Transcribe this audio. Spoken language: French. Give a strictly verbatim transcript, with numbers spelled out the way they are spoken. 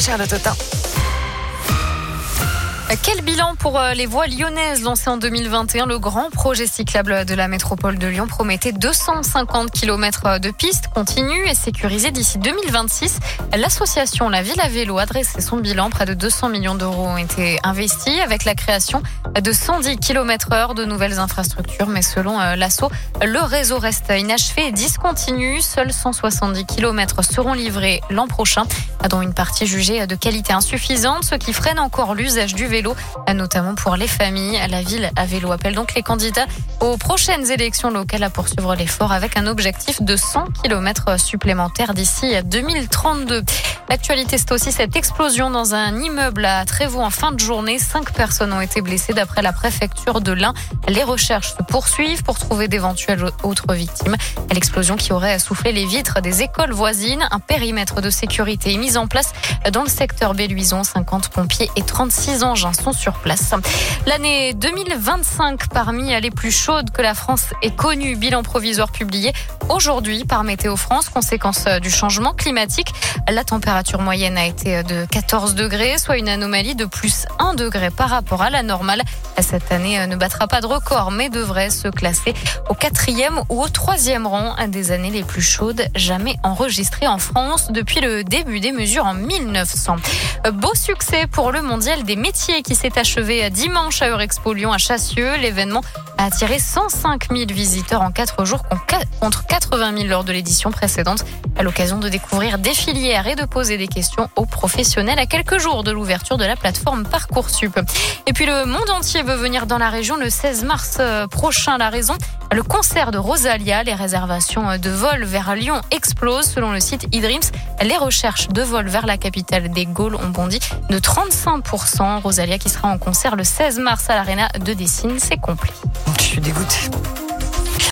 Charlotte Autain. Quel bilan pour les voies lyonnaises lancées en deux mille vingt et un? Le grand projet cyclable de la métropole de Lyon promettait deux cent cinquante kilomètres de pistes continues et sécurisées d'ici deux mille vingt-six. L'association La Ville à Vélo a dressé son bilan. Près de deux cents millions d'euros ont été investis avec la création de cent dix kilomètres heure de nouvelles infrastructures. Mais selon l'asso, le réseau reste inachevé et discontinu. Seuls cent soixante-dix kilomètres seront livrés l'an prochain, dont une partie jugée de qualité insuffisante, ce qui freine encore l'usage du vélo, notamment pour les familles. La Ville à Vélo appelle donc les candidats aux prochaines élections locales à poursuivre l'effort avec un objectif de cent kilomètres supplémentaires d'ici deux mille trente-deux. L'actualité, c'est aussi cette explosion dans un immeuble à Trévoux en fin de journée. Cinq personnes ont été blessées d'après la préfecture de l'Ain. Les recherches se poursuivent pour trouver d'éventuelles autres victimes. L'explosion qui aurait soufflé les vitres des écoles voisines. Un périmètre de sécurité est mis en place dans le secteur Béluison. cinquante pompiers et trente-six engins sont sur place. L'année deux mille vingt-cinq parmi les plus chaudes que la France ait connue. Bilan provisoire publié aujourd'hui par Météo France. Conséquence du changement climatique. La température moyenne a été de quatorze degrés, soit une anomalie de plus un degré par rapport à la normale. Cette année ne battra pas de record, mais devrait se classer au quatrième ou au troisième rang des années les plus chaudes jamais enregistrées en France depuis le début des mesures en mille neuf cents. Beau succès pour le mondial des métiers qui s'est achevé dimanche à Eurexpo Lyon à Chassieux. L'événement a attiré cent cinq mille visiteurs en quatre jours contre quatre-vingt mille lors de l'édition précédente. À l'occasion de découvrir des filières et de poser des questions aux professionnels à quelques jours de l'ouverture de la plateforme Parcoursup. Et puis le monde entier veut venir dans la région le seize mars prochain. La raison, le concert de Rosalia. Les réservations de vols vers Lyon explosent. Selon le site eDreams, les recherches de vols vers la capitale des Gaules ont bondi de trente-cinq pour cent. Rosalia qui sera en concert le seize mars à l'Arena de Dessines, c'est complet. Je suis dégoûtée.